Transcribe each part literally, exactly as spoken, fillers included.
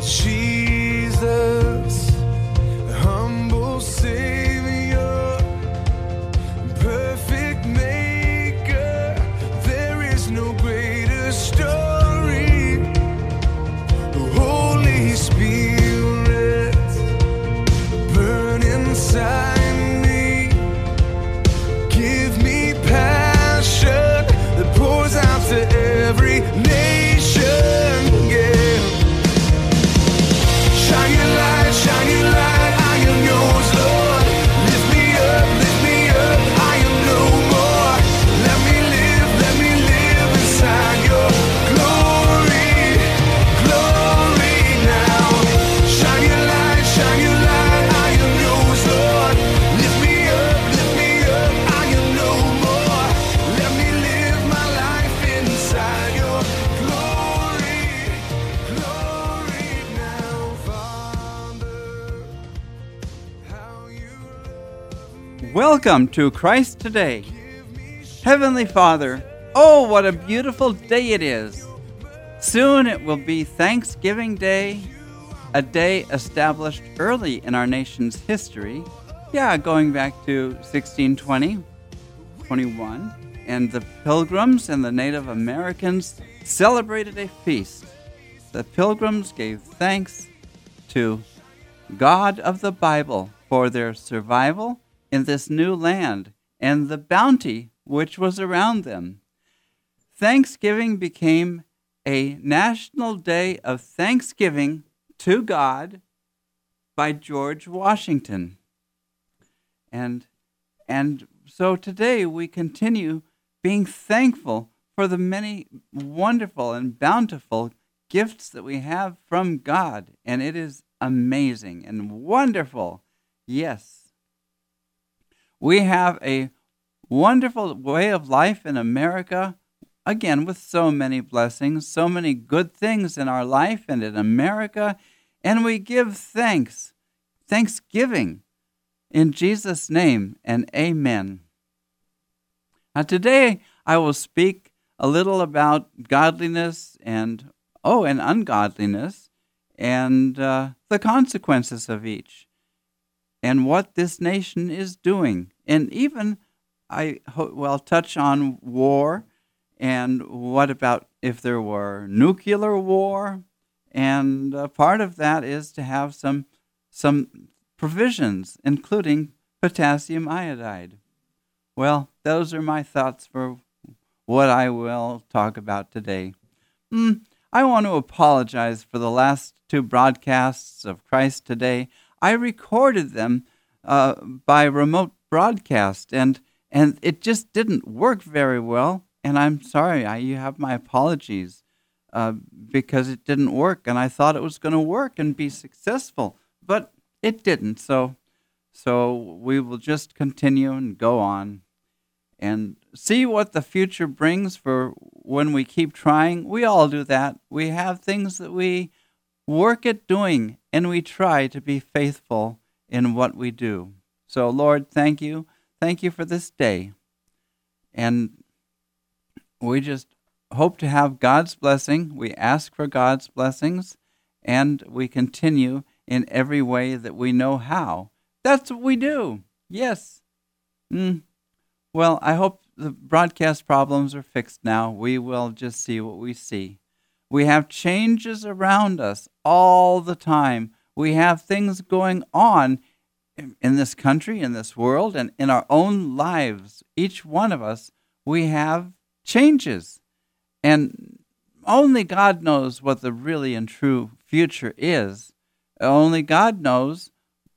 Jesus, humble Savior, perfect Maker, there is no greater story. Holy Spirit, burn inside me, give me passion that pours out to every nation. Yeah. Shine your light, shine your light, I am yours, Lord. Lift me up, lift me up, I am no more. Let me live, let me live inside your glory, glory now. Shine your light, shine your light, I am yours, Lord. Lift me up, lift me up, I am no more. Let me live my life inside your glory, glory now, Father. How you love me. Welcome to Christ Today. Heavenly Father, oh, what a beautiful day it is. Soon it will be Thanksgiving Day, a day established early in our nation's history. Yeah, going back to sixteen twenty, twenty-one, and the Pilgrims and the Native Americans celebrated a feast. The Pilgrims gave thanks to God of the Bible for their survival in this new land and the bounty which was around them. Thanksgiving became a national day of thanksgiving to God by George Washington. And and so today we continue being thankful for the many wonderful and bountiful gifts that we have from God. And it is amazing and wonderful. Yes. We have a wonderful way of life in America, again, with so many blessings, so many good things in our life and in America, and we give thanks, thanksgiving, in Jesus' name, and amen. Now today I will speak a little about godliness and, oh, and ungodliness, and uh, the consequences of each, and what this nation is doing. And even, I ho- well, touch on war, and what about if there were nuclear war, and uh, part of that is to have some some provisions, including potassium iodide. Well, those are my thoughts for what I will talk about today. Mm, I want to apologize for the last two broadcasts of Christ Today. I recorded them uh, by remote broadcast, and and it just didn't work very well. And I'm sorry. I, you have my apologies uh, because it didn't work, and I thought it was going to work and be successful, but it didn't. So, so we will just continue and go on and see what the future brings for when we keep trying. We all do that. We have things that we work at doing, and we try to be faithful in what we do. So, Lord, thank you. Thank you for this day. And we just hope to have God's blessing. We ask for God's blessings, and we continue in every way that we know how. That's what we do. Yes. Mm. Well, I hope the broadcast problems are fixed now. We will just see what we see. We have changes around us all the time. We have things going on in this country, in this world, and in our own lives. Each one of us, we have changes. And only God knows what the really and true future is. Only God knows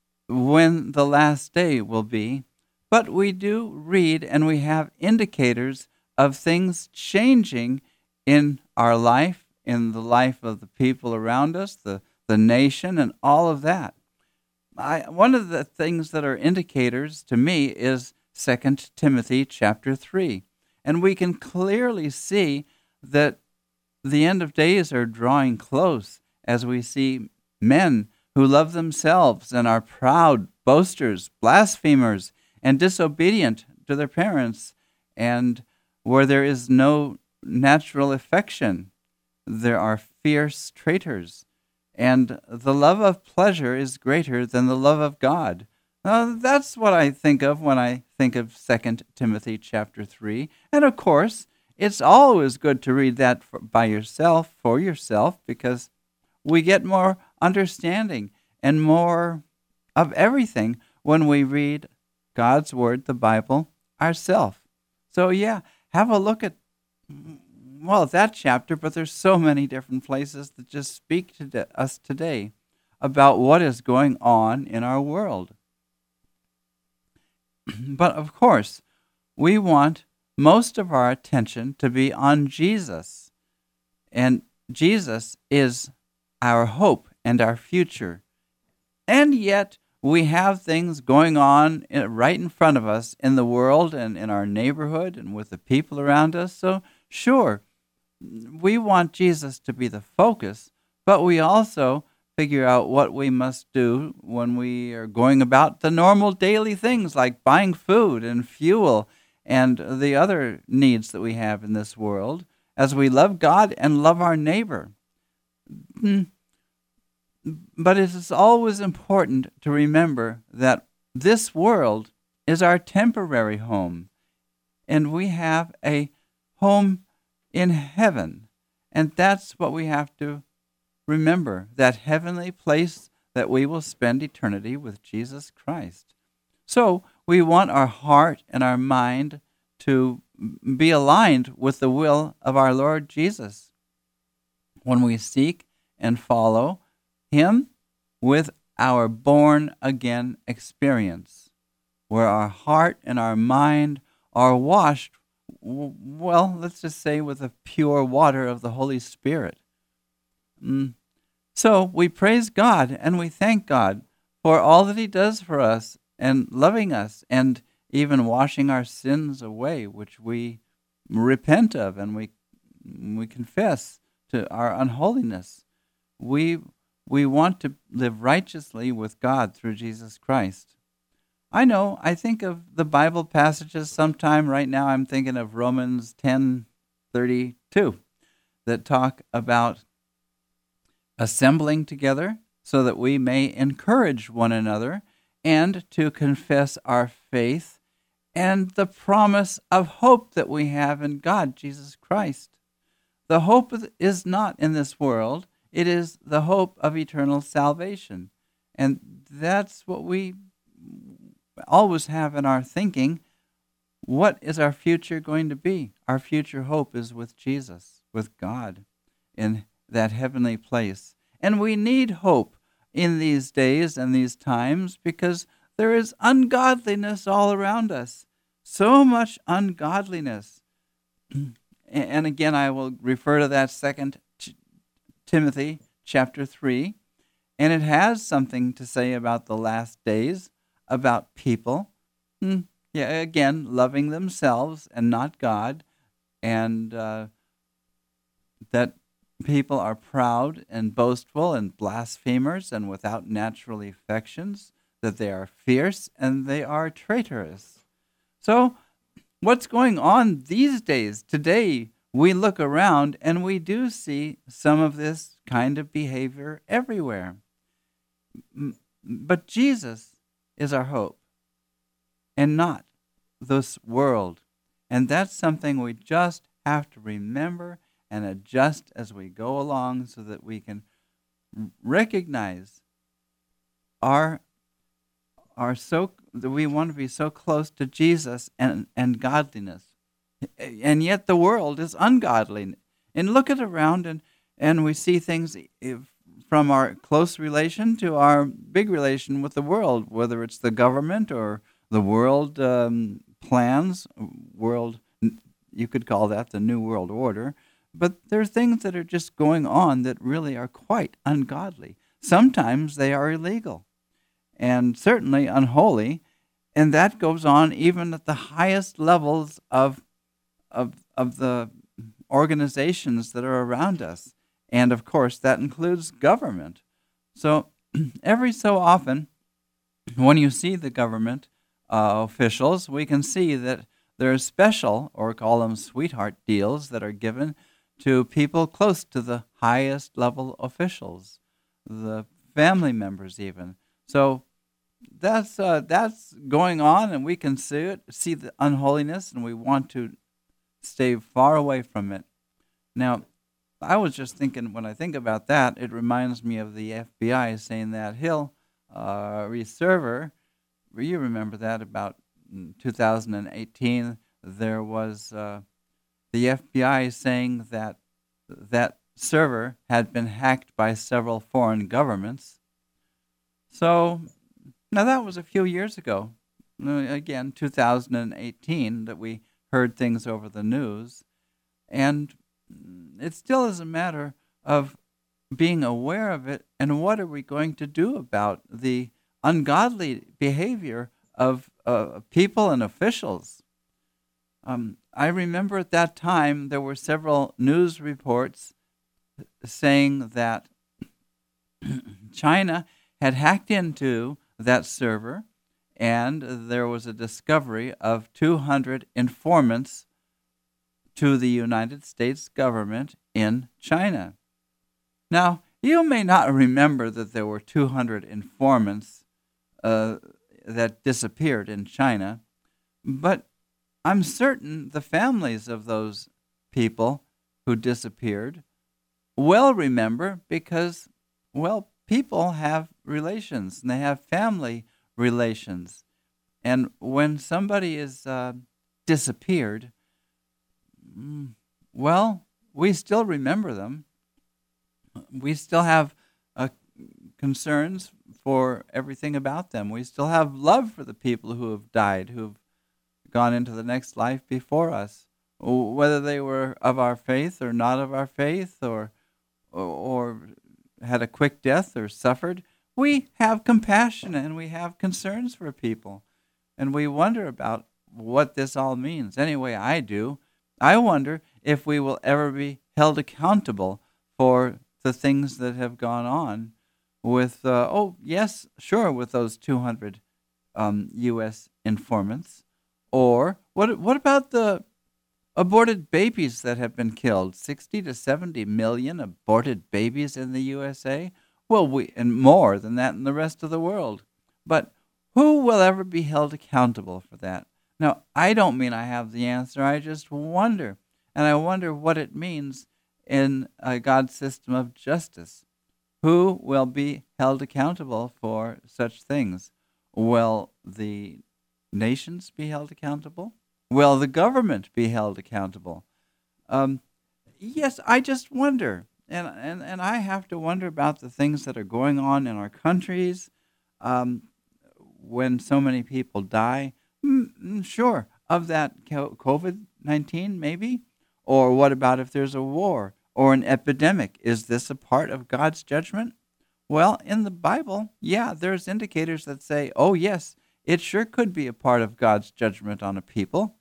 when the last day will be. But we do read, and we have indicators of things changing in our life, in the life of the people around us, the, the nation, and all of that. I, one of the things that are indicators to me is Second Timothy chapter three. And we can clearly see that the end of days are drawing close as we see men who love themselves and are proud, boasters, blasphemers, and disobedient to their parents, and where there is no natural affection, there are fierce traitors, And the love of pleasure is greater than the love of God. Now, that's what I think of when I think of Second Timothy chapter three. And of course, it's always good to read that for, by yourself, for yourself, because we get more understanding and more of everything when we read God's Word, the Bible, ourselves. So yeah, have a look at, well, that chapter, but there's so many different places that just speak to us today about what is going on in our world. But of course, we want most of our attention to be on Jesus. And Jesus is our hope and our future. And yet, we have things going on right in front of us in the world and in our neighborhood and with the people around us. So, sure, we want Jesus to be the focus, but we also figure out what we must do when we are going about the normal daily things like buying food and fuel and the other needs that we have in this world as we love God and love our neighbor. But it is always important to remember that this world is our temporary home, and we have a home in heaven, and that's what we have to remember, that heavenly place that we will spend eternity with Jesus Christ. So we want our heart and our mind to be aligned with the will of our Lord Jesus when we seek and follow Him with our born-again experience, where our heart and our mind are washed, well, let's just say with the pure water of the Holy Spirit. Mm. So we praise God and we thank God for all that He does for us and loving us and even washing our sins away, which we repent of and we we confess to our unholiness. We we want to live righteously with God through Jesus Christ. I know, I think of the Bible passages sometime. Right now I'm thinking of Romans ten thirty-two that talk about assembling together so that we may encourage one another and to confess our faith and the promise of hope that we have in God, Jesus Christ. The hope is not in this world. It is the hope of eternal salvation. And that's what we always have in our thinking. What is our future going to be? Our future hope is with Jesus, with God, in that heavenly place. And we need hope in these days and these times because there is ungodliness all around us. So much ungodliness. And again, I will refer to that Second Timothy chapter three. And it has something to say about the last days, about people. Yeah, again, loving themselves and not God. And uh, that people are proud and boastful and blasphemers and without natural affections, that they are fierce and they are traitorous. So, what's going on these days? Today, we look around and we do see some of this kind of behavior everywhere. But Jesus is our hope and not this world. And that's something we just have to remember and adjust as we go along so that we can recognize our are so that we want to be so close to Jesus and, and godliness. And yet the world is ungodly. And look at around and, and we see things from our close relation to our big relation with the world, whether it's the government or the world um, plans, world, you could call that the New World Order. But there are things that are just going on that really are quite ungodly. Sometimes they are illegal and certainly unholy, and that goes on even at the highest levels of of of the organizations that are around us. And of course, that includes government. So every so often, when you see the government uh, officials, we can see that there are special, or call them sweetheart deals, that are given to people close to the highest level officials. the family members even. So that's uh, that's going on, and we can see it, see the unholiness, and we want to stay far away from it. Now, I was just thinking, when I think about that, it reminds me of the F B I saying that Hill uh, reserver. You remember that about in two thousand eighteen, there was uh, the F B I saying that that server had been hacked by several foreign governments. So now that was a few years ago. Uh, Again, two thousand eighteen, that we heard things over the news. And it still is a matter of being aware of it, and what are we going to do about the ungodly behavior of uh, people and officials. Um, I remember at that time there were several news reports saying that China had hacked into that server, and there was a discovery of two hundred informants to the United States government in China. Now, you may not remember that there were two hundred informants uh, that disappeared in China, but I'm certain the families of those people who disappeared will remember, because, well, people have relations and they have family relations. And when somebody is uh, disappeared, mm, well, we still remember them. We still have uh, concerns for everything about them. We still have love for the people who have died, who have gone into the next life before us, whether they were of our faith or not of our faith, or or, or had a quick death or suffered. We have compassion and we have concerns for people, and we wonder about what this all means. Anyway, I do. I wonder if we will ever be held accountable for the things that have gone on with, uh, oh, yes, sure, with those two hundred um, U S informants. Or what what about the aborted babies that have been killed? sixty to seventy million aborted babies in the U S A? Well, we and more than that in the rest of the world. But who will ever be held accountable for that? Now, I don't mean I have the answer. I just wonder. And I wonder what it means in uh, God's system of justice. Who will be held accountable for such things? Will the nations be held accountable? Will the government be held accountable? Um, yes, I just wonder. And, and, and I have to wonder about the things that are going on in our countries um, when so many people die. Mm, sure, of that COVID nineteen maybe? Or what about if there's a war or an epidemic? Is this a part of God's judgment? Well, in the Bible, yeah, there's indicators that say, oh yes, it sure could be a part of God's judgment on a people.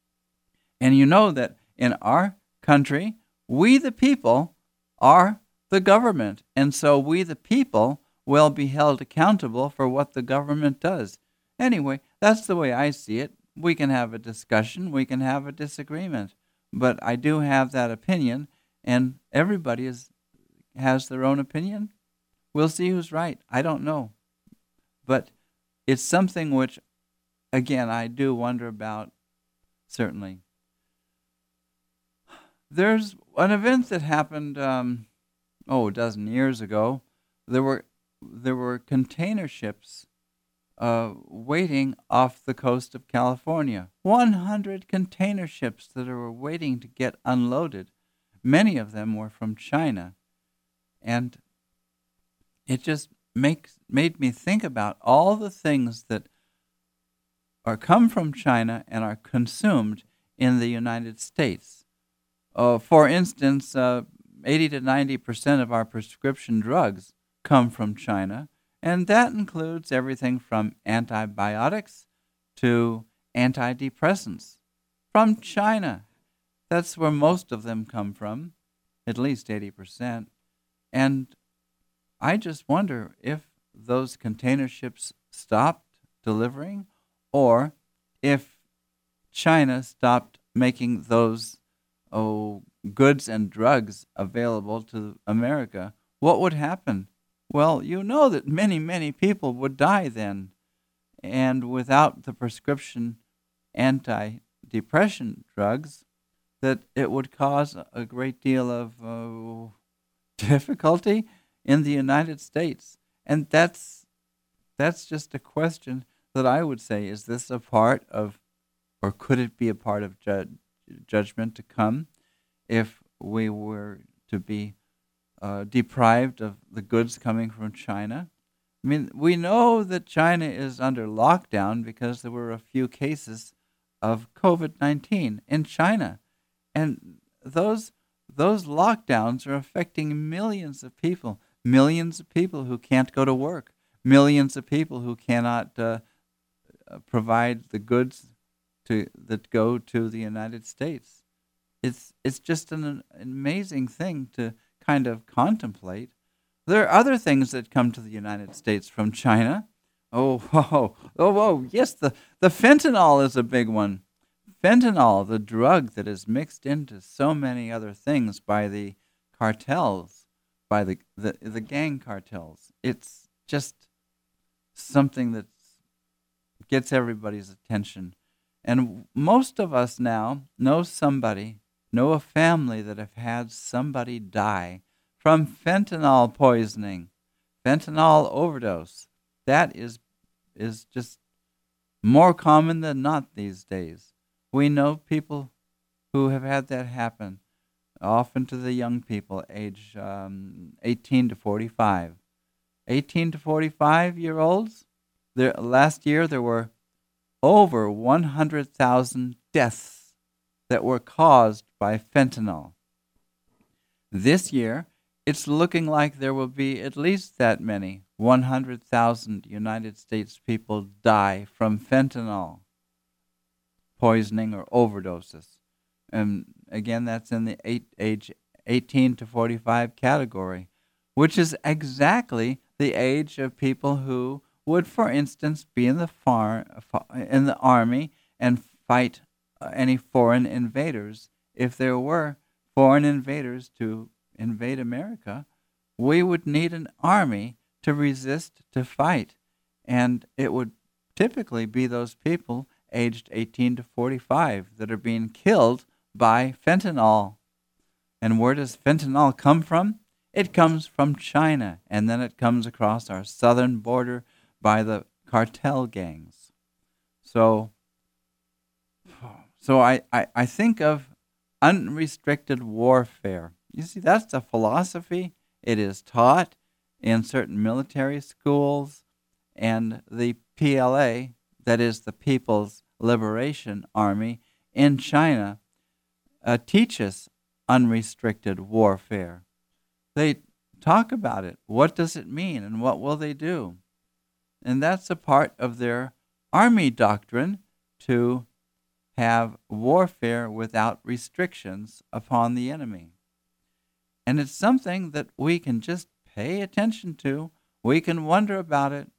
And you know that in our country, we the people are the government. And so we the people will be held accountable for what the government does. Anyway, that's the way I see it. We can have a discussion, we can have a disagreement. But I do have that opinion, and everybody is has their own opinion. We'll see who's right. I don't know. But it's something which, again, I do wonder about, certainly. There's an event that happened, um, oh, a dozen years ago. There were there were container ships uh, waiting off the coast of California. one hundred container ships that were waiting to get unloaded. Many of them were from China. And it just makes made me think about all the things that are come from China and are consumed in the United States. Uh, for instance, uh, eighty to ninety percent of our prescription drugs come from China, and that includes everything from antibiotics to antidepressants from China. That's where most of them come from, at least eighty percent. And I just wonder if those container ships stopped delivering, or if China stopped making those oh, goods and drugs available to America. What would happen? Well, you know that many, many people would die then. And without the prescription anti-depression drugs, that it would cause a great deal of uh, difficulty in the United States. And that's that's just a question that I would say, is this a part of, or could it be a part of ju- judgment to come if we were to be uh, deprived of the goods coming from China? I mean, we know that China is under lockdown because there were a few cases of COVID nineteen in China. And those those lockdowns are affecting millions of people, millions of people who can't go to work, millions of people who cannot uh, uh, provide the goods to that go to the United States. It's it's just an, an amazing thing to kind of contemplate. There are other things that come to the United States from China. Oh, oh, oh, oh, yes, the, the fentanyl is a big one. Fentanyl, the drug that is mixed into so many other things by the cartels, by the, the, the gang cartels. It's just something that gets everybody's attention. And most of us now know somebody, know a family that have had somebody die from fentanyl poisoning, fentanyl overdose. That is is just more common than not these days. We know people who have had that happen, often to the young people, age um, eighteen to forty-five. eighteen to forty-five year olds, there, last year there were over one hundred thousand deaths that were caused by fentanyl. This year, it's looking like there will be at least that many, one hundred thousand United States people die from fentanyl poisoning or overdoses. And again, that's in the eight, age eighteen to forty-five category, which is exactly the age of people who would, for instance, be in the far, in the army and fight uh, any foreign invaders. If there were foreign invaders to invade America, we would need an army to resist, to fight. And it would typically be those people aged eighteen to forty-five that are being killed by fentanyl. And where does fentanyl come from? It comes from China, and then it comes across our southern border by the cartel gangs. So, so I, I, I think of unrestricted warfare. You see, that's a philosophy. It is taught in certain military schools, and the P L A, that is the People's Liberation Army in China, uh, teaches unrestricted warfare. They talk about it. What does it mean, and what will they do? And that's a part of their army doctrine, to have warfare without restrictions upon the enemy. And it's something that we can just pay attention to. We can wonder about it.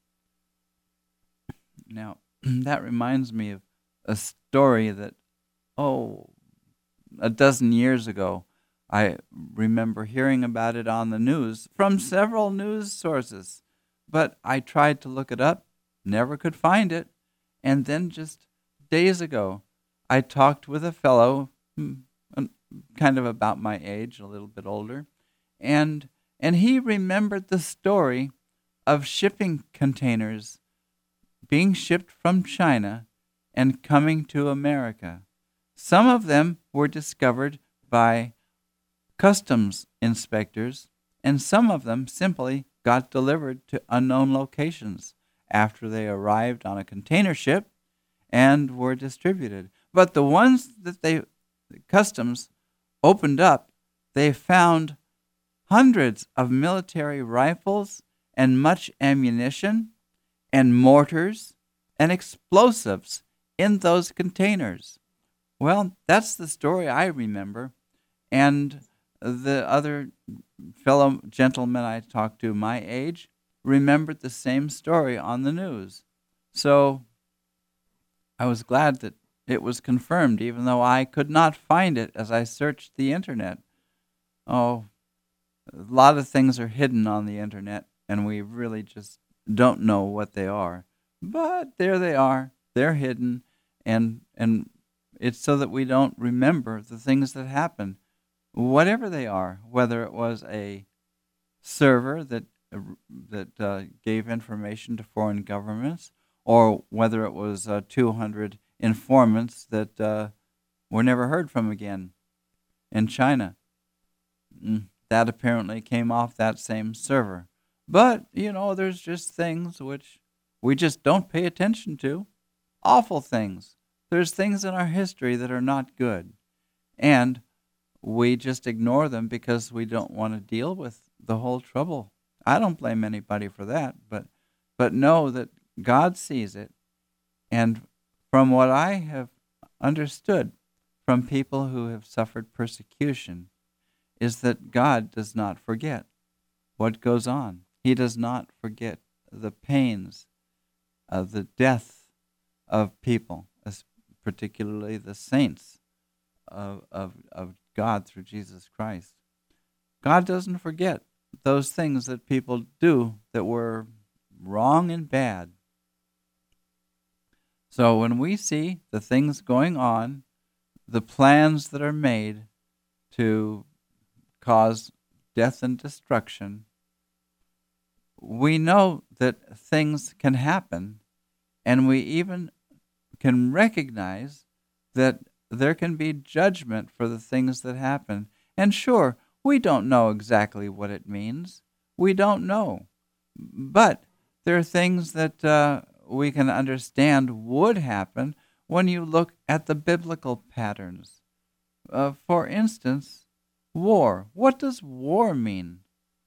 Now, that reminds me of a story that, oh, a dozen years ago, I remember hearing about it on the news from several news sources. But I tried to look it up, never could find it. And then just days ago, I talked with a fellow, kind of about my age, a little bit older, and and he remembered the story of shipping containers being shipped from China and coming to America. Some of them were discovered by customs inspectors, and some of them simply got delivered to unknown locations after they arrived on a container ship and were distributed. But the ones that they customs opened up, they found hundreds of military rifles and much ammunition and mortars and explosives in those containers. Well, that's the story I remember. And the other fellow gentleman I talked to, my age, remembered the same story on the news. So I was glad that it was confirmed, even though I could not find it as I searched the internet. Oh, a lot of things are hidden on the internet, and we really just don't know what they are. But there they are. They're hidden, and and it's so that we don't remember the things that happen, whatever they are, whether it was a server that uh, that uh, gave information to foreign governments, or whether it was uh, two hundred informants that uh, were never heard from again in China. Mm, That apparently came off that same server. But, you know, there's just things which we just don't pay attention to. Awful things. There's things in our history that are not good. And we just ignore them because we don't want to deal with the whole trouble. I don't blame anybody for that, but but know that God sees it. And from what I have understood from people who have suffered persecution, is that God does not forget what goes on. He does not forget the pains of the death of people, as particularly the saints of, of, of God through Jesus Christ. God doesn't forget those things that people do that were wrong and bad. So when we see the things going on, the plans that are made to cause death and destruction, we know that things can happen, and we even can recognize that there can be judgment for the things that happen. And sure, we don't know exactly what it means. We don't know. But there are things that uh, we can understand would happen when you look at the biblical patterns. Uh, for instance, war. What does war mean?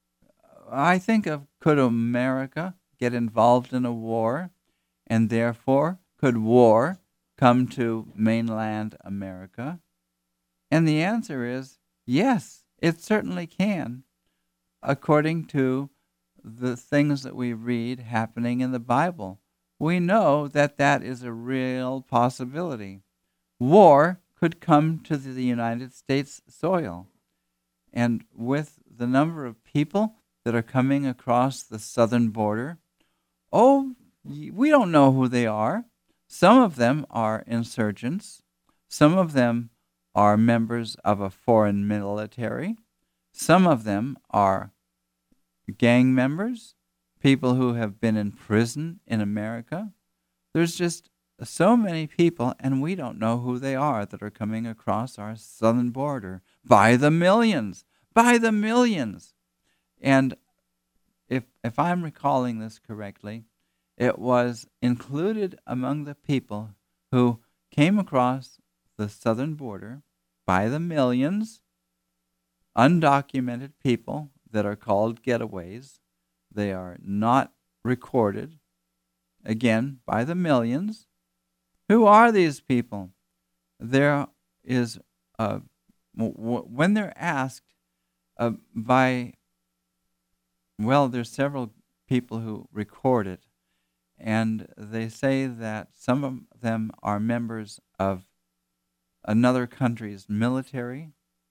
I think of, could America get involved in a war, and therefore could war come to mainland America? And the answer is yes, it certainly can, according to the things that we read happening in the Bible. We know that that is a real possibility. War could come to the United States soil. And with the number of people that are coming across the southern border, oh, we don't know who they are. Some of them are insurgents. Some of them are members of a foreign military. Some of them are gang members, people who have been in prison in America. There's just so many people, and we don't know who they are that are coming across our southern border by the millions, by the millions. And if if I'm recalling this correctly, it was included among the people who came across the southern border by the millions, undocumented people that are called getaways. They are not recorded, again, by the millions. Who are these people? There is, uh, w- when they're asked uh, by, well, there's several people who record it, and they say that some of them are members of another country's military.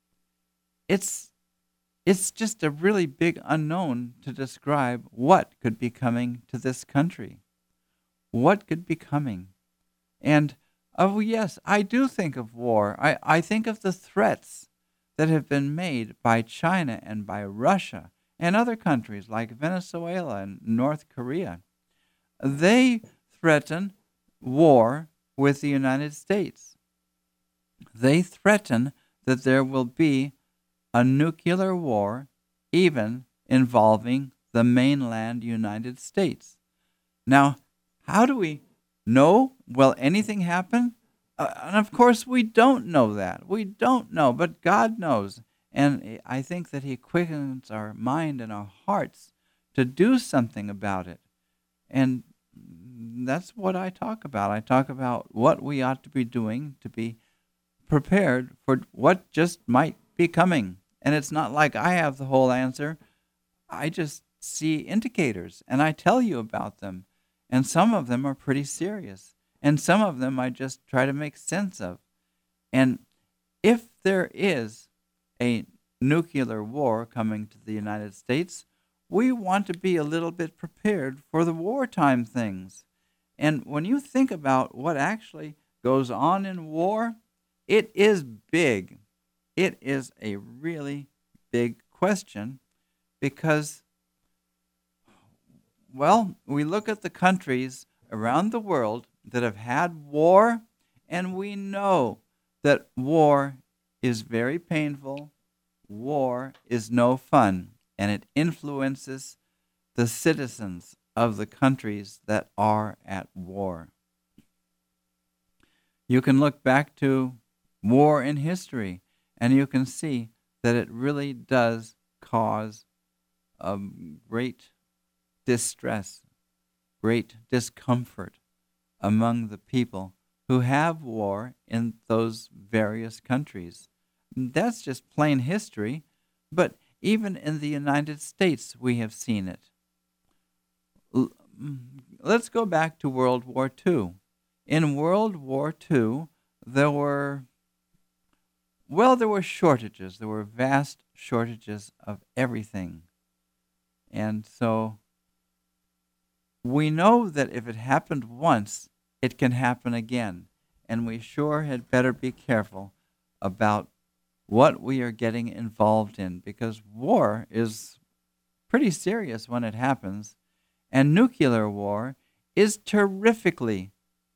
It's it's just a really big unknown to describe what could be coming to this country. What could be coming? And, oh yes, I do think of war. I, I think of the threats that have been made by China and by Russia and other countries like Venezuela and North Korea. They threaten war with the United States. They threaten that there will be a nuclear war, even involving the mainland United States. Now, how do we know? Will anything happen? Uh, and of course, we don't know that. We don't know, but God knows. And I think that He quickens our mind and our hearts to do something about it. And that's what I talk about. I talk about what we ought to be doing to be prepared for what just might be coming. And it's not like I have the whole answer. I just see indicators, and I tell you about them. And some of them are pretty serious. And some of them I just try to make sense of. And if there is a nuclear war coming to the United States, we want to be a little bit prepared for the wartime things. And when you think about what actually goes on in war, it is big. It is a really big question because, well, we look at the countries around the world that have had war, and we know that war is very painful. War is no fun, and it influences the citizens of the countries that are at war. You can look back to war in history, and you can see that it really does cause um, great distress, great discomfort among the people who have war in those various countries. That's just plain history, but even in the United States we have seen it. L- Let's go back to World War Two. In World War Two, there were, well, there were shortages. There were vast shortages of everything. And so we know that if it happened once, it can happen again. And we sure had better be careful about what we are getting involved in, because war is pretty serious when it happens, and nuclear war is terrifically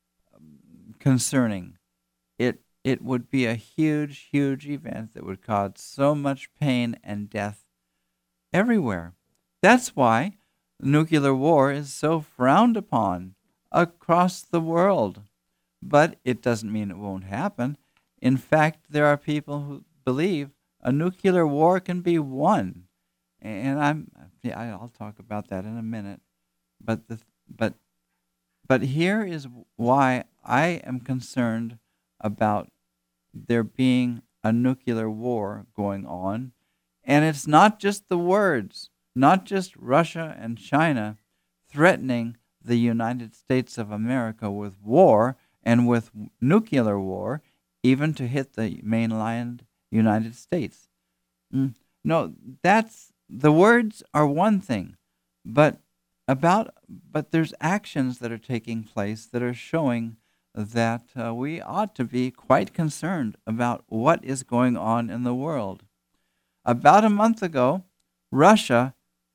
concerning. It it would be a huge, huge event that would cause so much pain and death everywhere. That's why nuclear war is so frowned upon across the world. But it doesn't mean it won't happen. In fact, there are people who believe a nuclear war can be won. And I'm yeah, I'll talk about that in a minute. But the but but here is why I am concerned about there being a nuclear war going on. And it's not just the words, not just Russia and China threatening the United States of America with war and with nuclear war, even to hit the mainland United States. Mm, No, that's the words are one thing, but about but there's actions that are taking place that are showing that uh, we ought to be quite concerned about what is going on in the world. About a month ago, Russia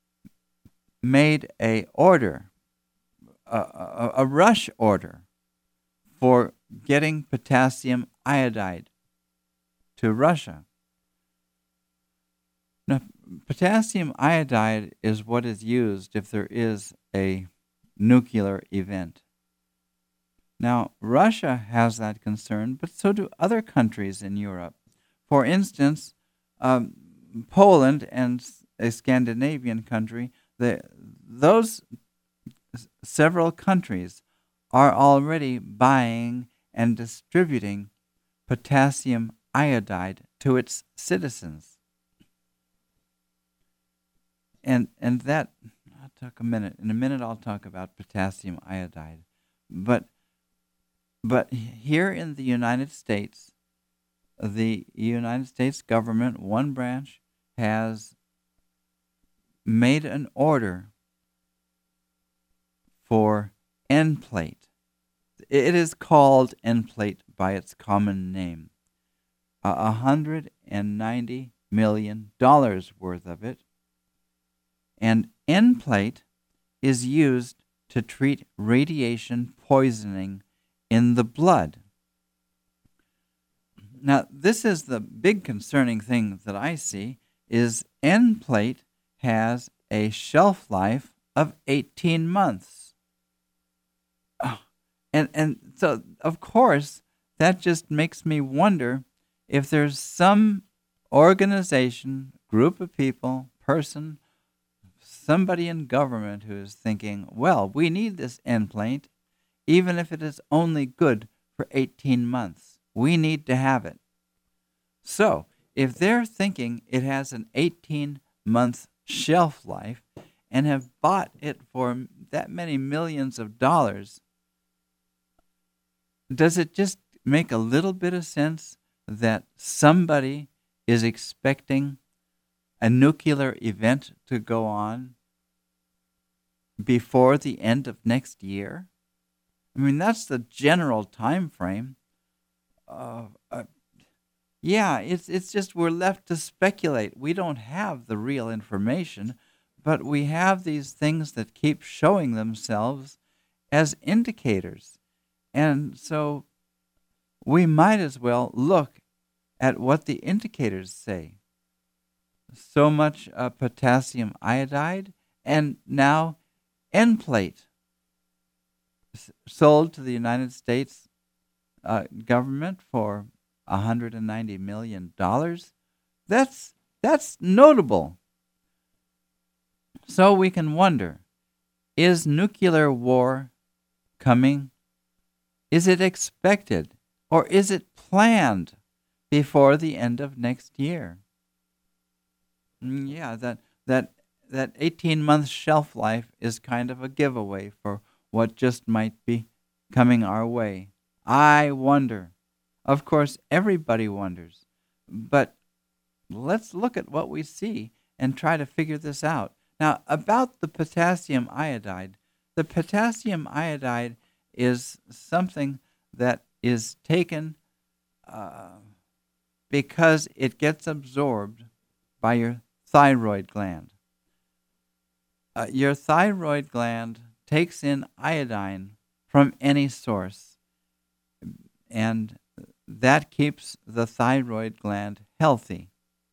made a order, a, a, a rush order for getting potassium iodide to Russia. Now, potassium iodide is what is used if there is a nuclear event. Now, Russia has that concern, but so do other countries in Europe. For instance, um, Poland and a Scandinavian country, the, those several countries are already buying and distributing potassium iodide to its citizens. And and that I'll talk a minute. In a minute, I'll talk about potassium iodide. But but here in the United States, the United States government, one branch, has made an order for Nplate. It is called Nplate by its common name. A hundred and ninety million dollars worth of it. And Nplate is used to treat radiation poisoning in the blood. Now, this is the big concerning thing that I see, is Nplate has a shelf life of eighteen months. Oh, and, and so, of course, that just makes me wonder if there's some organization, group of people, person, somebody in government who is thinking, well, we need this Nplate, even if it is only good for eighteen months. We need to have it. So, if they're thinking it has an eighteen-month shelf life and have bought it for that many millions of dollars, does it just make a little bit of sense that somebody is expecting a nuclear event to go on before the end of next year? I mean, that's the general time frame. Uh, uh, yeah, it's it's just we're left to speculate. We don't have the real information, but we have these things that keep showing themselves as indicators. And so we might as well look at what the indicators say. So much uh, potassium iodide, and now N-plate, s- sold to the United States uh, government for one hundred ninety million dollars. That's that's notable. So we can wonder, is nuclear war coming? Is it expected? Or is it planned before the end of next year? Mm, Yeah, that that that eighteen month shelf life is kind of a giveaway for what just might be coming our way. I wonder. Of course, everybody wonders. But let's look at what we see and try to figure this out. Now, about the potassium iodide, the potassium iodide is something that is taken uh, because it gets absorbed by your thyroid gland. Uh, your thyroid gland takes in iodine from any source, and that keeps the thyroid gland healthy.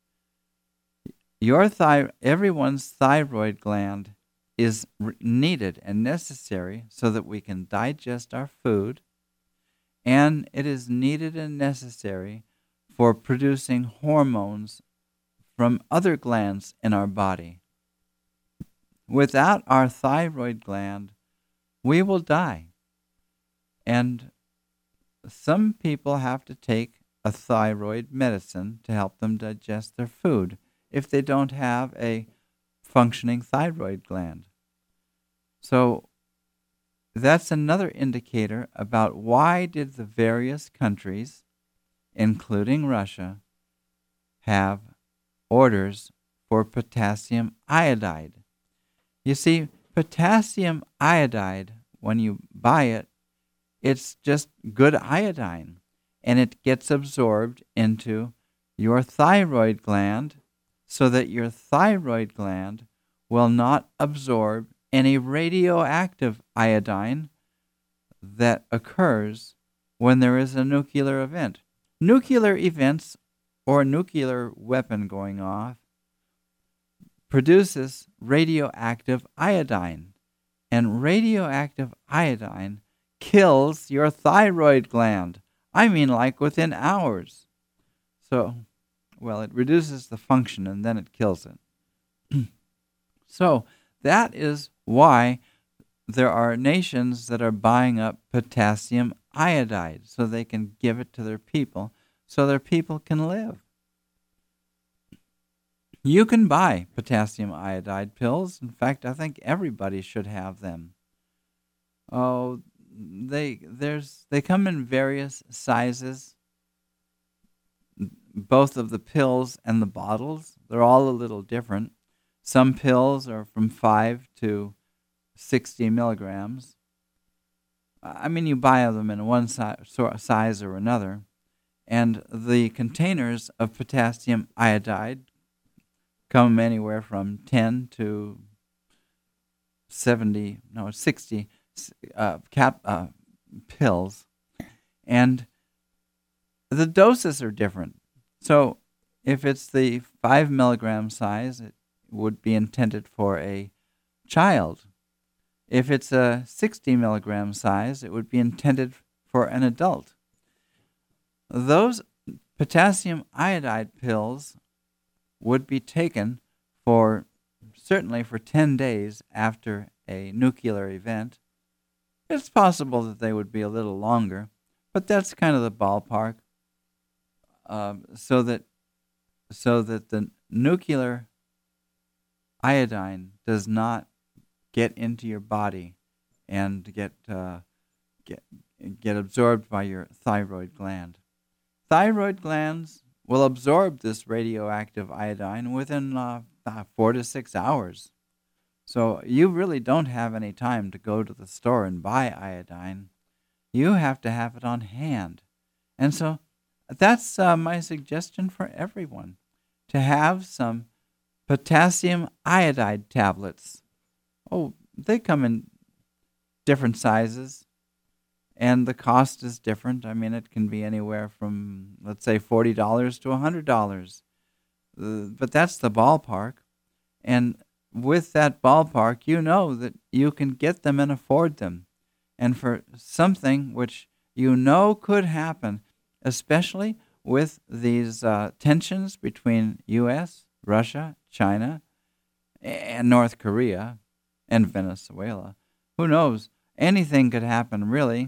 Your thy- everyone's thyroid gland is r- needed and necessary so that we can digest our food, and it is needed and necessary for producing hormones from other glands in our body. Without our thyroid gland, we will die. And some people have to take a thyroid medicine to help them digest their food if they don't have a functioning thyroid gland. So that's another indicator about why did the various countries, including Russia, have orders for potassium iodide. You see, potassium iodide, when you buy it, it's just good iodine, and it gets absorbed into your thyroid gland so that your thyroid gland will not absorb any radioactive iodine that occurs when there is a nuclear event. Nuclear events or a nuclear weapon going off produces radioactive iodine, and radioactive iodine kills your thyroid gland. I mean, like within hours. So, well, it reduces the function and then it kills it. So, that is why there are nations that are buying up potassium iodide so they can give it to their people so their people can live. You can buy potassium iodide pills. In fact, I think everybody should have them. Oh, they there's they come in various sizes, both of the pills and the bottles. They're all a little different. Some pills are from five to sixty milligrams. I mean, you buy them in one si- sort size or another, and the containers of potassium iodide come anywhere from ten to seventy, no, sixty uh, cap uh, pills, and the doses are different. So, if it's the five milligram size, it would be intended for a child. If it's a sixty milligram size, it would be intended for an adult. Those potassium iodide pills would be taken for certainly for ten days after a nuclear event. It's possible that they would be a little longer, but that's kind of the ballpark. Um, so that so that the nuclear iodine does not get into your body and get uh, get get absorbed by your thyroid gland. Thyroid glands will absorb this radioactive iodine within uh, uh, four to six hours. So you really don't have any time to go to the store and buy iodine. You have to have it on hand. And so that's uh, my suggestion for everyone, to have some potassium iodide tablets. Oh, they come in different sizes, and the cost is different. I mean, it can be anywhere from, let's say, forty dollars to one hundred dollars. Uh, but that's the ballpark. And with that ballpark, you know that you can get them and afford them. And for something which you know could happen, especially with these uh, tensions between U S, Russia, China, and North Korea, and Venezuela, who knows? Anything could happen, really.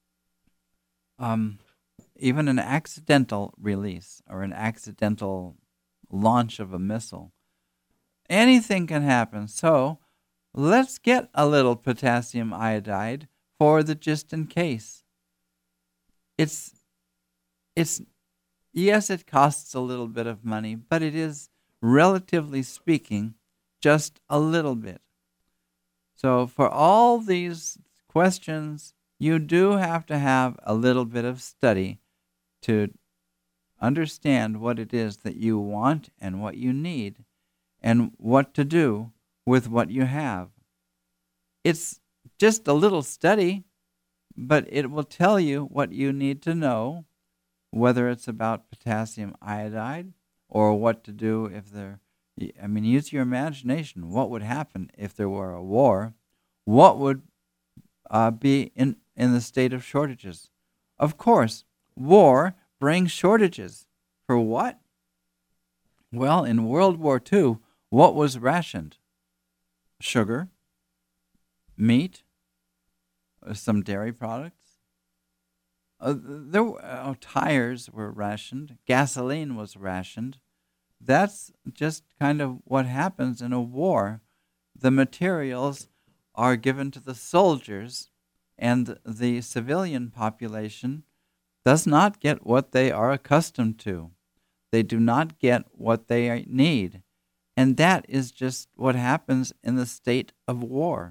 Um, even an accidental release or an accidental launch of a missile. Anything can happen. So let's get a little potassium iodide for the just in case. It's, it's, yes, it costs a little bit of money, but it is, relatively speaking, just a little bit. So for all these questions, you do have to have a little bit of study to understand what it is that you want and what you need and what to do with what you have. It's just a little study, but it will tell you what you need to know, whether it's about potassium iodide or what to do if there, I mean, use your imagination. What would happen if there were a war? What would uh, be in, in the state of shortages? Of course, war brings shortages. For what? Well, in World War Two, what was rationed? Sugar, meat, uh, some dairy products. Uh, there were, uh, tires were rationed. Gasoline was rationed. That's just kind of what happens in a war. The materials are given to the soldiers, and the civilian population does not get what they are accustomed to. They do not get what they need. And that is just what happens in the state of war.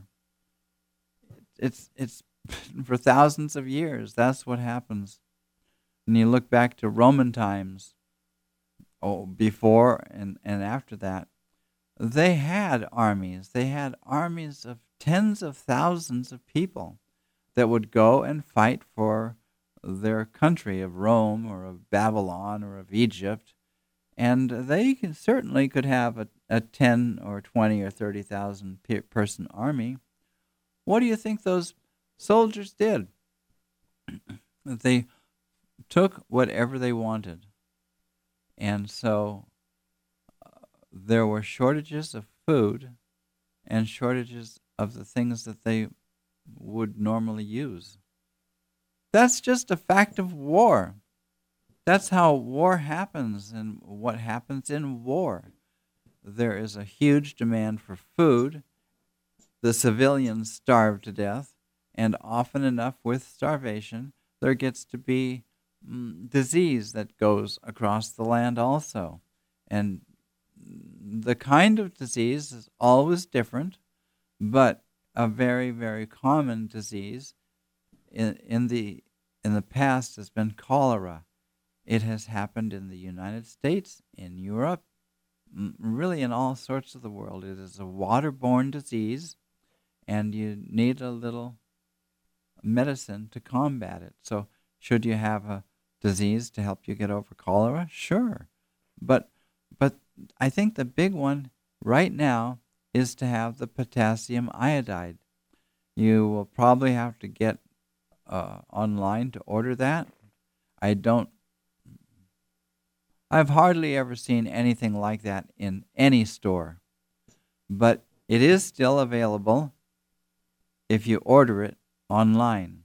It's it's for thousands of years, that's what happens. And you look back to Roman times, oh, before and, and after that, they had armies. They had armies of tens of thousands of people that would go and fight for their country of Rome or of Babylon or of Egypt. And they can, certainly could have a, a ten or twenty or thirty thousand pe- person army. What do you think those soldiers did? They took whatever they wanted. And so uh, there were shortages of food and shortages of the things that they would normally use. That's just a fact of war. That's how war happens and what happens in war. There is a huge demand for food. The civilians starve to death, and often enough with starvation, there gets to be mm, disease that goes across the land also. And the kind of disease is always different, but a very, very common disease in, in the in the past has been cholera. It has happened in the United States, in Europe, really in all sorts of the world. It is a waterborne disease, and you need a little medicine to combat it. So should you have a disease to help you get over cholera? Sure. But but I think the big one right now is to have the potassium iodide. You will probably have to get uh, online to order that. I don't I've hardly ever seen anything like that in any store, but it is still available if you order it online.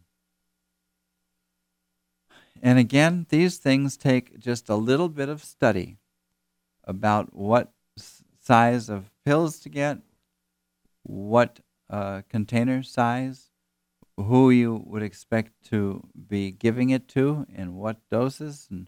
And again, these things take just a little bit of study about what s- size of pills to get, what uh, container size, who you would expect to be giving it to, in what doses, and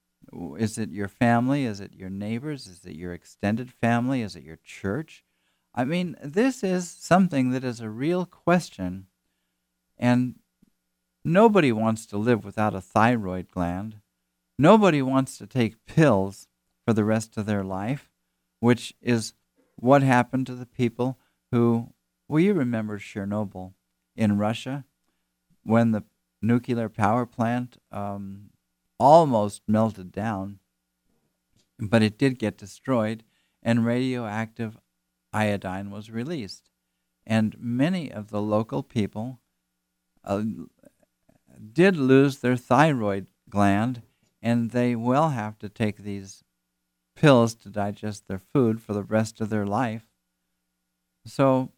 is it your family? Is it your neighbors? Is it your extended family? Is it your church? I mean, this is something that is a real question, and nobody wants to live without a thyroid gland. Nobody wants to take pills for the rest of their life, which is what happened to the people who, well, you remember Chernobyl in Russia when the nuclear power plant um, almost melted down, but it did get destroyed, and radioactive iodine was released. And many of the local people uh, did lose their thyroid gland, and they will have to take these pills to digest their food for the rest of their life. So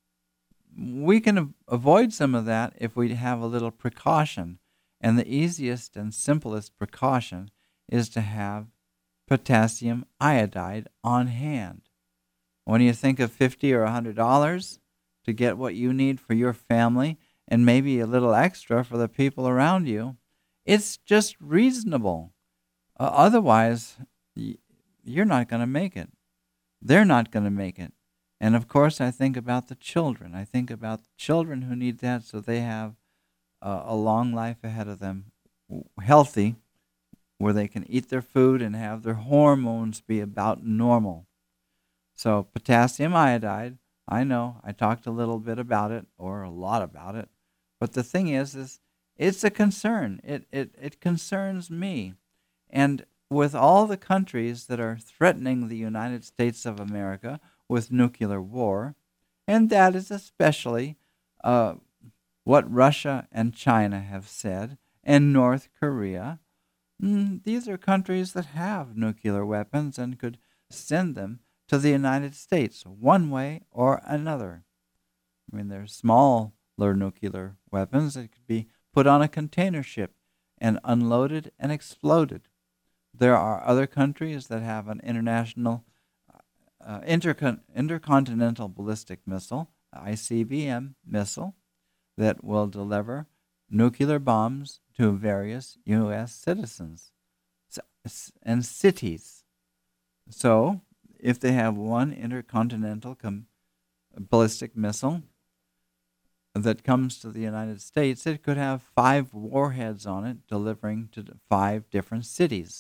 we can av- avoid some of that if we have a little precaution. And the easiest and simplest precaution is to have potassium iodide on hand. When you think of fifty or one hundred dollars to get what you need for your family and maybe a little extra for the people around you, it's just reasonable. Uh, otherwise, y- you're not going to make it. They're not going to make it. And of course, I think about the children. I think about the children who need that so they have uh, a long life ahead of them, w- healthy, where they can eat their food and have their hormones be about normal. So potassium iodide, I know, I talked a little bit about it, or a lot about it, but the thing is, is it's a concern. It, it, it concerns me. And with all the countries that are threatening the United States of America with nuclear war, and that is especially uh, what Russia and China have said, and North Korea, mm, these are countries that have nuclear weapons and could send them to the United States one way or another. I mean, there's smaller nuclear weapons that could be put on a container ship and unloaded and exploded. There are other countries that have an international uh, intercon- intercontinental ballistic missile, I C B M missile, that will deliver nuclear bombs to various U S citizens and cities. So, if they have one intercontinental com- ballistic missile that comes to the United States, it could have five warheads on it delivering to five different cities.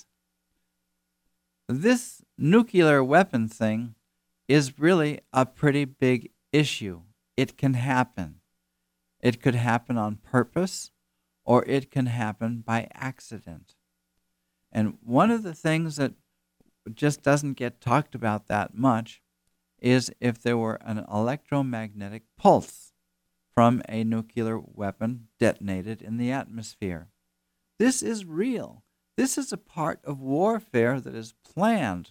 This nuclear weapon thing is really a pretty big issue. It can happen. It could happen on purpose, or it can happen by accident. And one of the things that just doesn't get talked about that much is if there were an electromagnetic pulse from a nuclear weapon detonated in the atmosphere. This is real. This is a part of warfare that is planned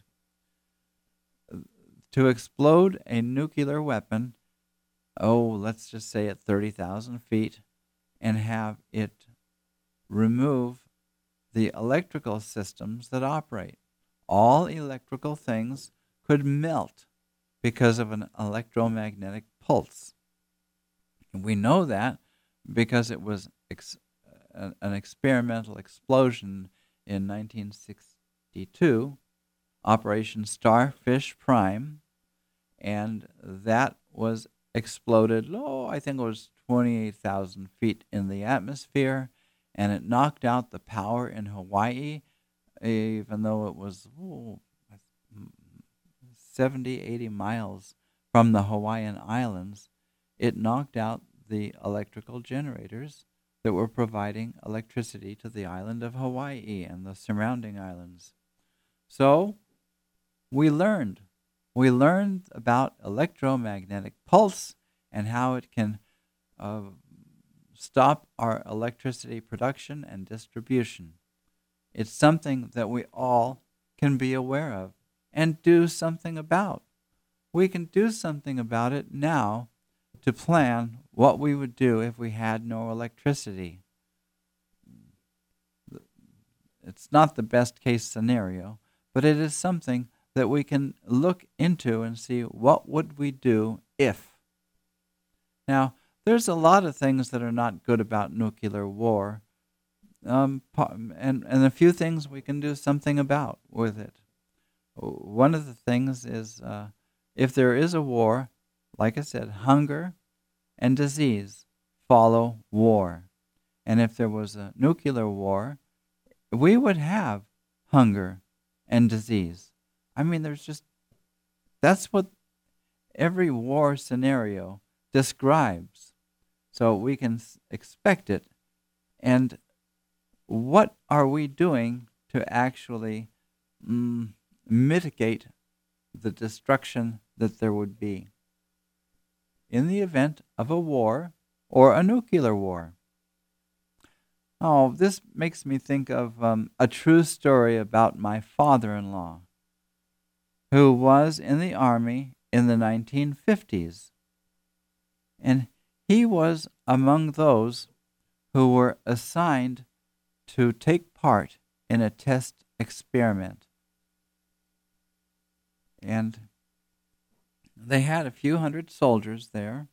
to explode a nuclear weapon, oh, let's just say at thirty thousand feet, and have it remove the electrical systems that operate. All electrical things could melt because of an electromagnetic pulse. And we know that because it was ex- an experimental explosion in nineteen sixty-two, Operation Starfish Prime, and that was exploded, oh, I think it was twenty-eight thousand feet in the atmosphere, and it knocked out the power in Hawaii, even though it was oh, seventy, eighty miles from the Hawaiian Islands. It knocked out the electrical generators that were providing electricity to the island of Hawaii and the surrounding islands. So we learned. We learned about electromagnetic pulse and how it can uh, stop our electricity production and distribution. It's something that we all can be aware of and do something about. We can do something about it now to plan what we would do if we had no electricity. It's not the best case scenario, but it is something that we can look into and see what would we do if. Now, there's a lot of things that are not good about nuclear war, um, and, and a few things we can do something about with it. One of the things is uh, if there is a war, like I said, hunger and disease follow war. And if there was a nuclear war, we would have hunger and disease. I mean, there's just, that's what every war scenario describes. So we can s- expect it. And what are we doing to actually mm, mitigate the destruction that there would be in the event of a war or a nuclear war? Oh, this makes me think of um, a true story about my father-in-law, who was in the Army in the nineteen fifties. And he was among those who were assigned to take part in a test experiment. And they had a few hundred soldiers there.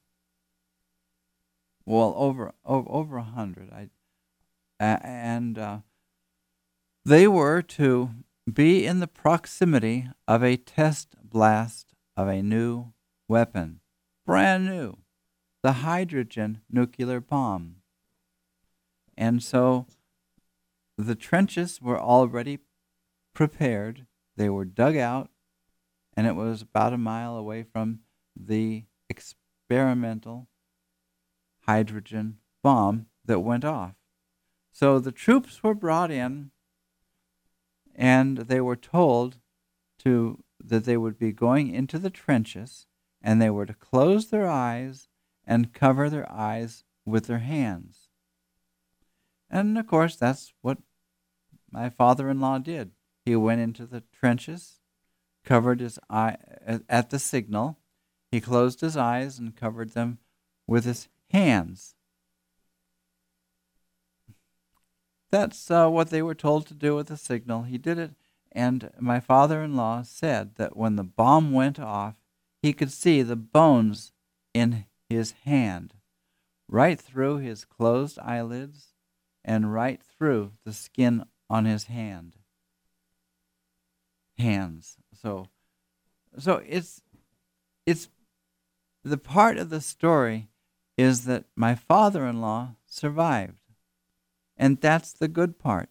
Well, over over, over a hundred. I, uh, and uh, they were to be in the proximity of a test blast of a new weapon, brand new, the hydrogen nuclear bomb. And so the trenches were already prepared. They were dug out, and it was about a mile away from the experimental hydrogen bomb that went off. So the troops were brought in, and they were told to that they would be going into the trenches, and they were to close their eyes and cover their eyes with their hands. And of course, that's what my father-in-law did. He went into the trenches, covered his eye at the signal. He closed his eyes and covered them with his hands. That's uh, what they were told to do with the signal. He did it, and my father-in-law said that when the bomb went off, he could see the bones in his hand, right through his closed eyelids and right through the skin on his hand. Hands. So, so it's it's the part of the story is that my father-in-law survived. And that's the good part.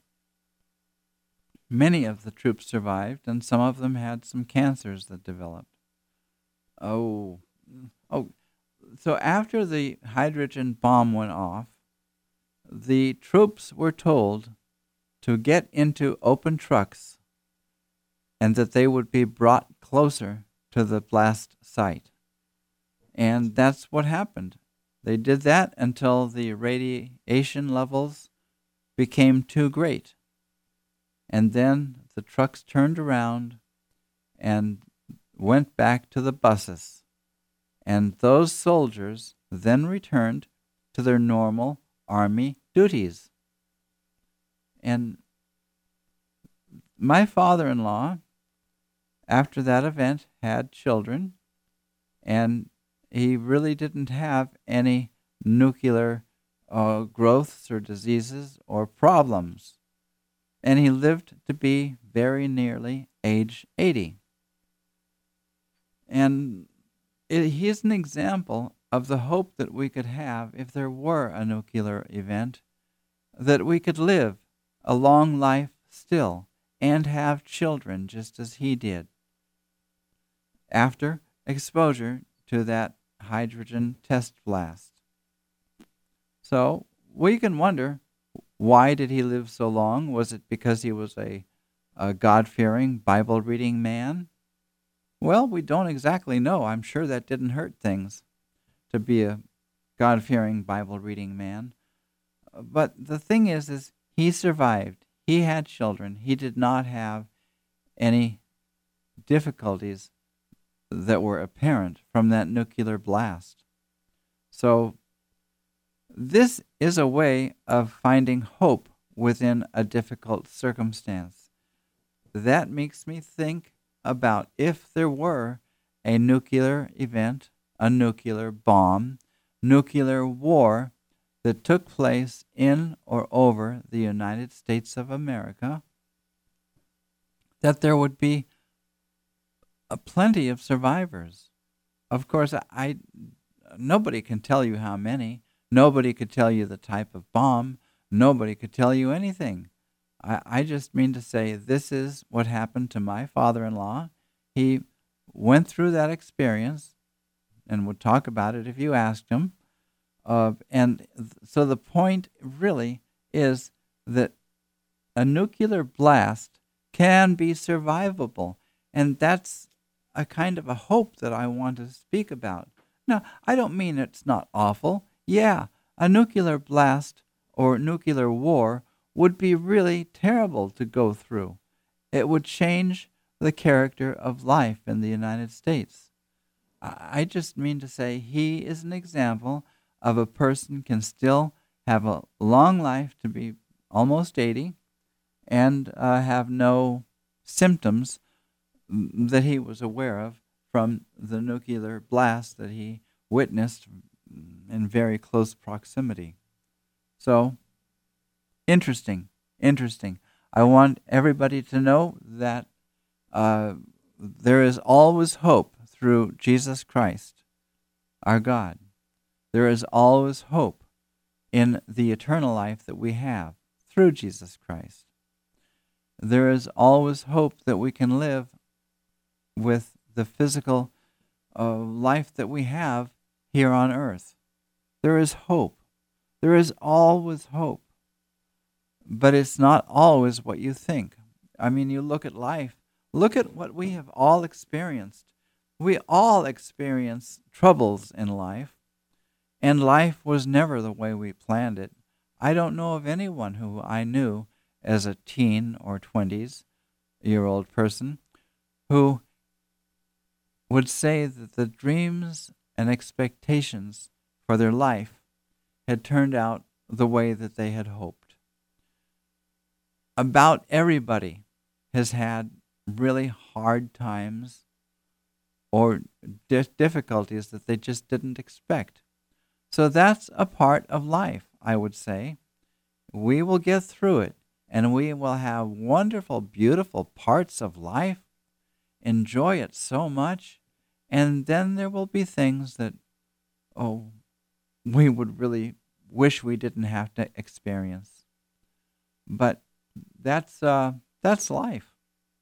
Many of the troops survived, and some of them had some cancers that developed. Oh, oh. So after the hydrogen bomb went off, the troops were told to get into open trucks and that they would be brought closer to the blast site. And that's what happened. They did that until the radiation levels became too great. And then the trucks turned around and went back to the buses. And those soldiers then returned to their normal Army duties. And my father-in-law, after that event, had children, and he really didn't have any nuclear uh, growths or diseases or problems. And he lived to be very nearly age eighty. And it, he's an example of the hope that we could have if there were a nuclear event, that we could live a long life still and have children just as he did after exposure to that hydrogen test blast. So we can wonder, why did he live so long? Was it because he was a, a God-fearing, Bible-reading man? Well, we don't exactly know. I'm sure that didn't hurt things to be a God-fearing, Bible-reading man. But the thing is, is he survived. He had children. He did not have any difficulties that were apparent from that nuclear blast. So this is a way of finding hope within a difficult circumstance. That makes me think about if there were a nuclear event, a nuclear bomb, nuclear war that took place in or over the United States of America, that there would be a plenty of survivors. of course, I, I nobody can tell you how many. Nobody could tell you the type of bomb. Nobody could tell you anything. I, I just mean to say this is what happened to my father-in-law. He went through that experience and would talk about it if you asked him. Uh, and th- so the point really is that a nuclear blast can be survivable. And that's a kind of a hope that I want to speak about. Now, I don't mean it's not awful. Yeah, a nuclear blast or nuclear war would be really terrible to go through. It would change the character of life in the United States. I I just mean to say he is an example of a person can still have a long life to be almost eighty and uh, have no symptoms mm, that he was aware of from the nuclear blast that he witnessed in very close proximity. So, interesting, interesting. I want everybody to know that uh, there is always hope through Jesus Christ, our God. There is always hope in the eternal life that we have through Jesus Christ. There is always hope that we can live with the physical uh, life that we have here on earth. There is hope. There is always hope. But it's not always what you think. I mean, you look at life. Look at what we have all experienced. We all experience troubles in life, and life was never the way we planned it. I don't know of anyone who I knew as a teen or twenties-year-old person who would say that the dreams and expectations for their life had turned out the way that they had hoped. About everybody has had really hard times or di- difficulties that they just didn't expect. So that's a part of life, I would say. We will get through it, and we will have wonderful, beautiful parts of life, enjoy it so much, and then there will be things that, oh, we would really wish we didn't have to experience. But that's uh, that's life.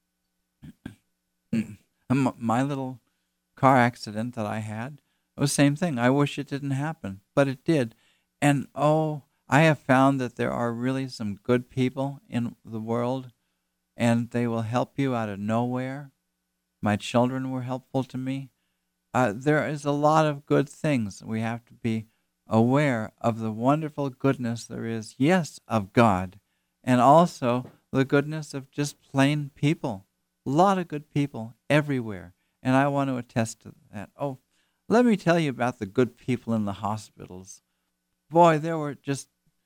M- My little car accident that I had, it was the same thing. I wish it didn't happen, but it did. And oh, I have found that there are really some good people in the world, and they will help you out of nowhere. My children were helpful to me. Uh, there is a lot of good things. We have to be aware of the wonderful goodness there is, yes, of God, and also the goodness of just plain people. A lot of good people everywhere, and I want to attest to that. Oh, let me tell you about the good people in the hospitals. Boy, there were just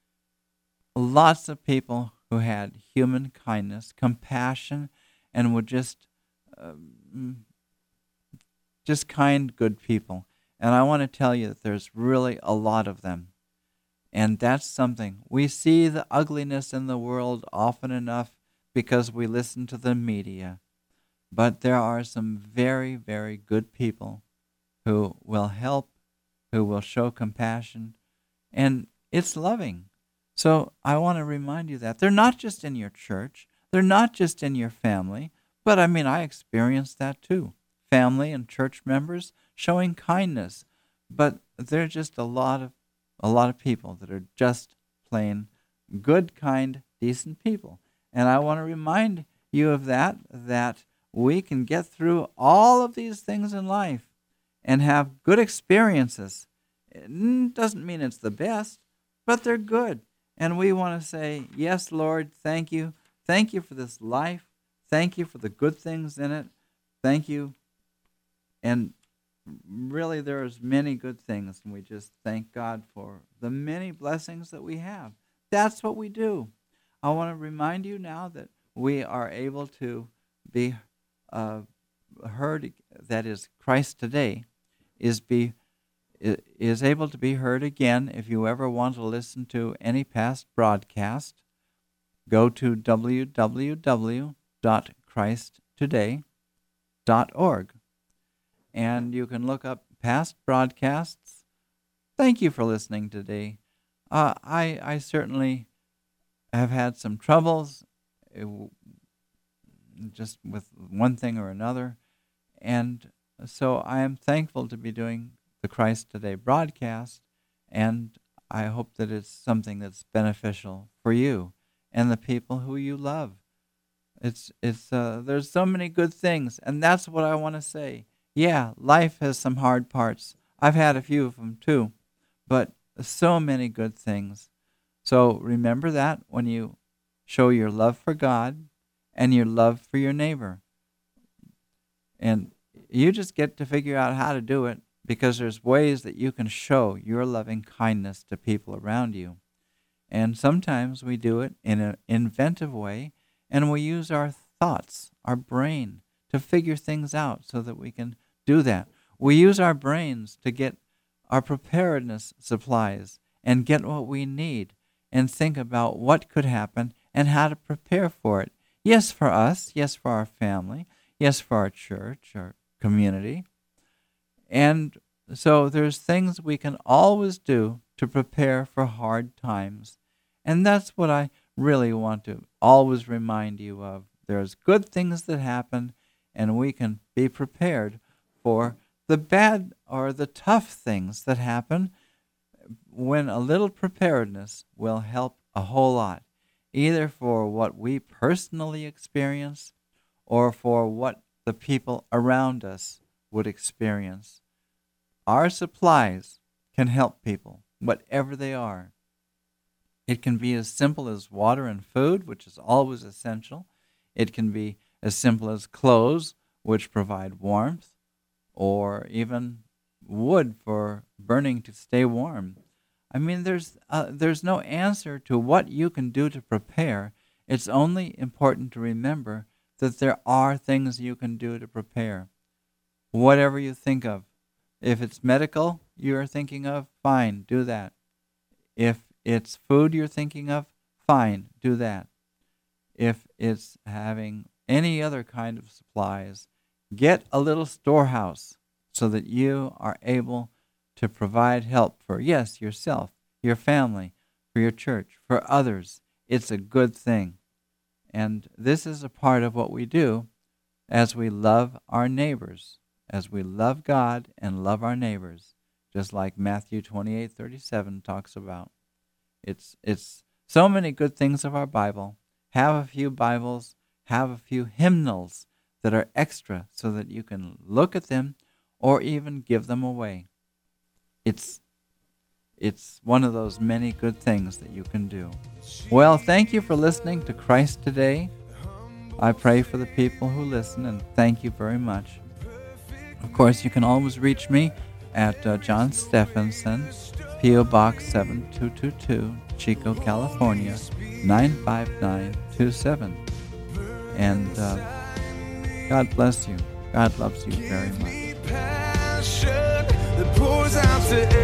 lots of people who had human kindness, compassion, and would just um, just kind, good people. And I want to tell you that there's really a lot of them. And that's something. We see the ugliness in the world often enough because we listen to the media. But there are some very, very good people who will help, who will show compassion, and it's loving. So I want to remind you that they're not just in your church, they're not just in your family, but I mean, I experienced that too. Family and church members showing kindness, but there are just a lot of a lot of people that are just plain good, kind, decent people. And I want to remind you of that, that we can get through all of these things in life and have good experiences. It doesn't mean it's the best, but they're good. And we want to say, yes, Lord, thank you. Thank you for this life. Thank you for the good things in it. Thank you. And really, there's many good things, and we just thank God for the many blessings that we have. That's what we do. I want to remind you now that we are able to be uh, heard, that is, Christ Today is be is able to be heard again. If you ever want to listen to any past broadcast, go to w w w dot christ today dot org. And you can look up past broadcasts. Thank you for listening today. Uh, I I certainly have had some troubles, uh, w- just with one thing or another, and so I am thankful to be doing the Christ Today broadcast, and I hope that it's something that's beneficial for you and the people who you love. It's it's uh, there's so many good things, and that's what I want to say. Yeah, life has some hard parts. I've had a few of them too, but so many good things. So remember that when you show your love for God and your love for your neighbor. And you just get to figure out how to do it, because there's ways that you can show your loving kindness to people around you. And sometimes we do it in an inventive way, and we use our thoughts, our brain, to figure things out so that we can do that. We use our brains to get our preparedness supplies and get what we need and think about what could happen and how to prepare for it. Yes, for us. Yes, for our family. Yes, for our church, our community. And so there's things we can always do to prepare for hard times. And that's what I really want to always remind you of. There's good things that happen, and we can be prepared for the bad or the tough things that happen, when a little preparedness will help a whole lot, either for what we personally experience or for what the people around us would experience. Our supplies can help people, whatever they are. It can be as simple as water and food, which is always essential. It can be as simple as clothes, which provide warmth, or even wood for burning to stay warm. I mean, there's uh, there's no answer to what you can do to prepare. It's only important to remember that there are things you can do to prepare. Whatever you think of. If it's medical you're thinking of, fine, do that. If it's food you're thinking of, fine, do that. If it's having any other kind of supplies, get a little storehouse so that you are able to provide help for, yes, yourself, your family, for your church, for others. It's a good thing. And this is a part of what we do as we love our neighbors, as we love God and love our neighbors, just like Matthew twenty-eight thirty-seven talks about. It's it's so many good things of our Bible. Have a few Bibles, have a few hymnals that are extra so that you can look at them or even give them away. It's it's one of those many good things that you can do. Well, thank you for listening to Christ Today. I pray for the people who listen, and thank you very much. Of course, you can always reach me at uh, John Stephenson, P O. Box seven two two two, Chico, California, nine five nine two seven. And uh, God bless you. God loves you very much. Passion that pours out to